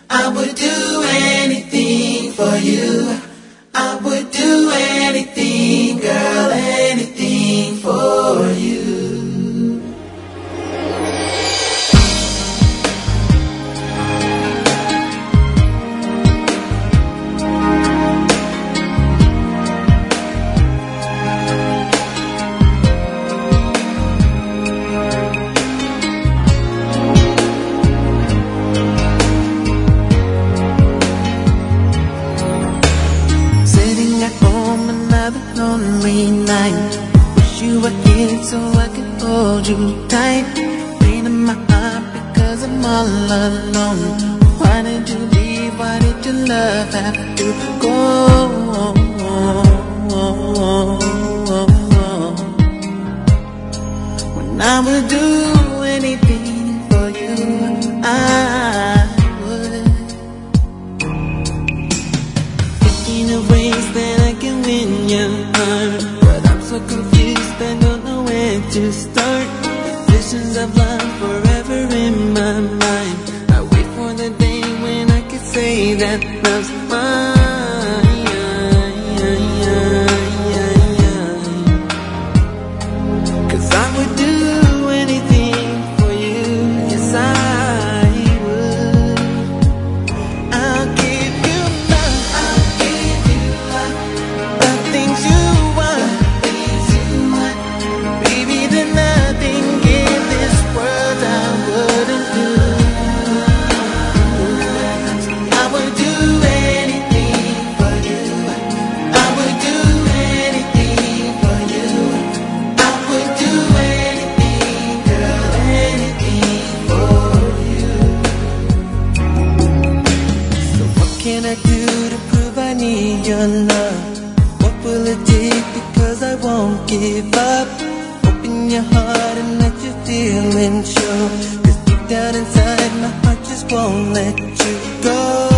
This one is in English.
I would do anything for you. I would do anything, girl, anything for you. Lonely night, wish you were here so I could hold you tight. Pain in my heart because I'm all alone. Why did you leave? Why did your love have to go? When I would do anything for you, I would. Thinking of ways that I can win your heart, but I'm so confused, I don't know where to start. Visions of love forever in my mind. I wait for the day when I can say that love's mine. 'Cause I would do anything for you, yes I would. I'll give you love, I'll give you love, the things you want, baby, there's nothing in this world I wouldn't do. I would do anything for you. I would do anything for you. I would do anything, girl, anything for you. So what can I do to prove I need your love? What will it take? Because I won't give up. Open your heart and let your feelings show. 'Cause deep down inside my heart just won't let you go.